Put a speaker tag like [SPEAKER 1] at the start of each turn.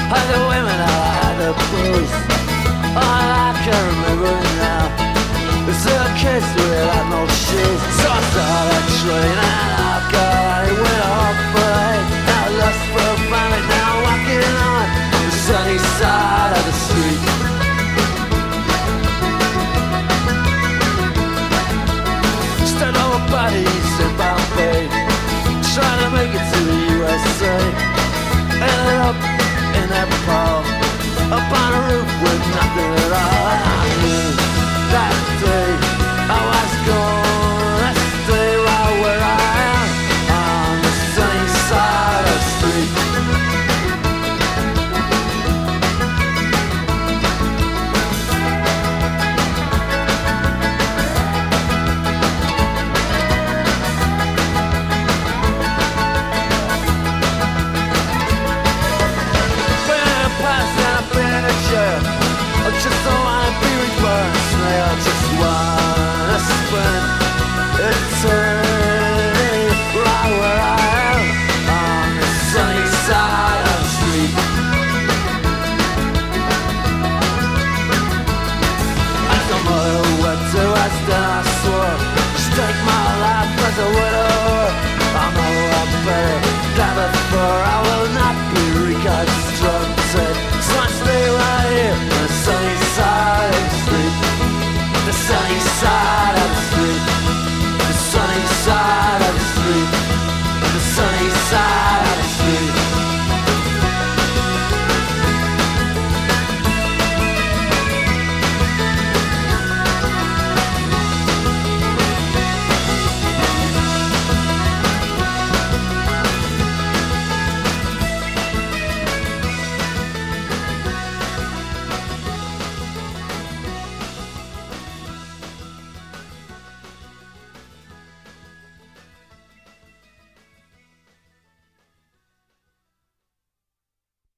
[SPEAKER 1] Like the women, I like the blues. I can remember now. It's a kiss without no shoes. So I saw that train and I got it. Went off parade. Now lust for family. Now walking on the sunny side of the street. Stand over bodies in Bombay, trying to make it to the USA. Ended up in that pub, up on a roof with nothing at all. I knew that day I was gonna stay right where I am, on the sunny side of the street. I just don't wanna be reversed. I just wanna spend eternity right where I am, on the sunny side of the street. As a mother went to West and I swore she'd take my life as a widower. I'm a lot better than before. I will not be reconstructed. So I stay right here on the sunny side of the street. The sunny side of the street. The sunny side of the street. The sunny side.